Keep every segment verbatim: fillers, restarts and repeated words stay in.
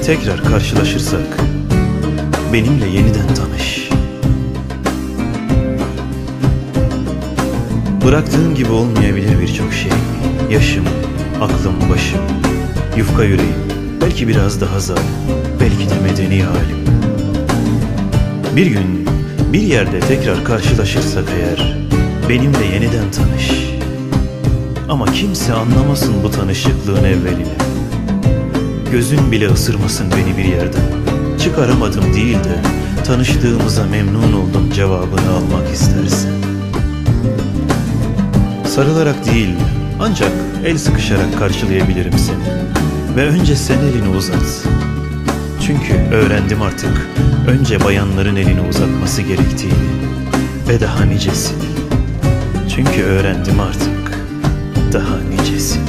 tekrar karşılaşırsak benimle yeniden tanış. Bıraktığım gibi olmayabilir birçok şey. Yaşım, aklım, başım, yufka yüreğim, belki biraz daha zalim, belki de medeni halim. Bir gün bir yerde tekrar karşılaşırsak eğer benimle yeniden tanış. Ama kimse anlamasın bu tanışıklığın evvelini. Gözün bile ısırmasın beni bir yerden. Çıkaramadım değil de tanıştığımıza memnun oldum cevabını almak istersen. Sarılarak değil, ancak el sıkışarak karşılayabilirim seni. Ve önce sen elini uzat. Çünkü öğrendim artık önce bayanların elini uzatması gerektiğini ve daha nicesini. Çünkü öğrendim artık daha nicesini.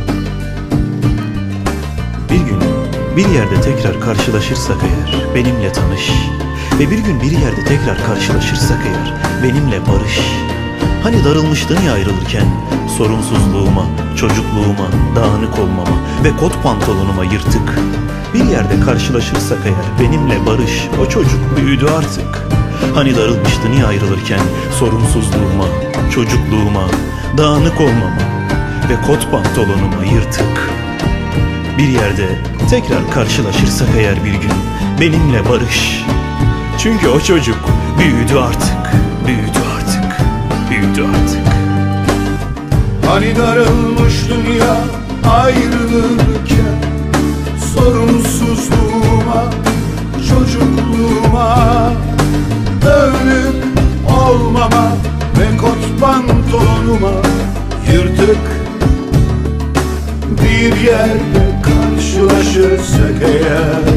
Bir gün bir yerde tekrar karşılaşırsak eğer benimle tanış. Ve bir gün bir yerde tekrar karşılaşırsak eğer benimle barış. Hani darılmıştın ya ayrılırken, sorumsuzluğuma, çocukluğuma, dağınık olmama ve kot pantolonuma yırtık. Bir yerde karşılaşırsak eğer benimle barış, o çocuk büyüdü artık. Hani darılmıştın ya ayrılırken, sorumsuzluğuma, çocukluğuma, dağınık olmama ve kot pantolonuma yırtık. Bir yerde tekrar karşılaşırsak eğer bir gün benimle barış. Çünkü o çocuk büyüdü artık, büyüdü artık, büyüdü artık. Hani darılmış dünya ayrılırken, sorumsuzluğuma, çocukluğuma, dönük olmama ve kot pantolonuma yırtık. Bir yerde karşılaşırsak eğer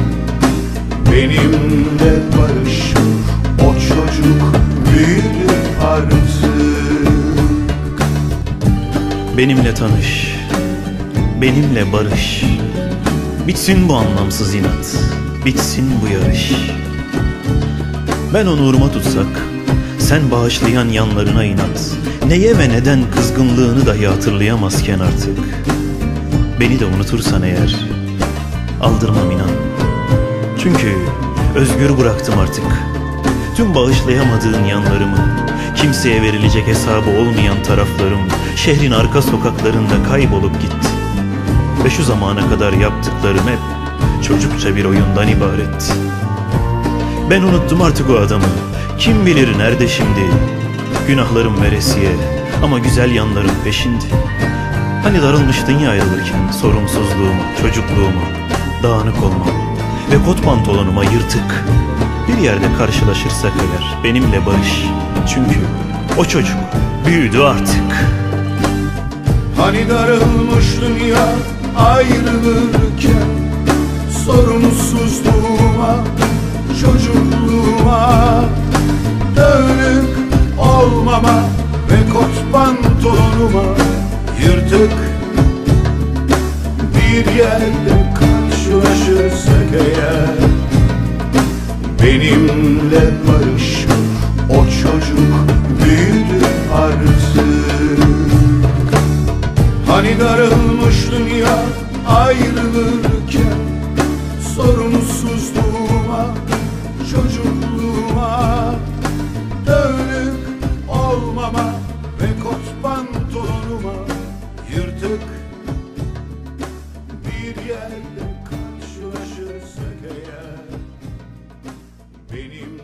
benimle barışır, o çocuk büyüdü artık. Benimle tanış, benimle barış. Bitsin bu anlamsız inat, bitsin bu yarış. Ben onu uğruma tutsak, sen bağışlayan yanlarına inat. Neye ve neden kızgınlığını dahi hatırlayamazken artık. Beni de unutursan eğer aldırmam inan. Çünkü özgür bıraktım artık tüm bağışlayamadığın yanlarımı. Kimseye verilecek hesabı olmayan taraflarım şehrin arka sokaklarında kaybolup gitti. Ve şu zamana kadar yaptıklarım hep çocukça bir oyundan ibaret. Ben unuttum artık o adamı. Kim bilir nerede şimdi. Günahlarım veresiye ama güzel yanlarım peşinde. Hani darılmıştın ya ayrılırken, sorumsuzluğuma, çocukluğuma, dağınık olmam ve kot pantolonuma yırtık. Bir yerde karşılaşırsak eğer benimle barış. Çünkü o çocuk büyüdü artık. Hani darılmış dünya ayrılırken, sorumsuzluğuma, çocukluğuma, dönük olmama ve kot pantolonuma yırtık. Bir yerde karşılaşırsak eğer benimle barış, o çocuk büyüdü artık. Hani darılmış dünya ayrılırken, sorumsuzluğuma, çocukluğuma, dönük olmama ve kot pantolonuma yırtık. Bir yerde karşılaşırsak eğer benim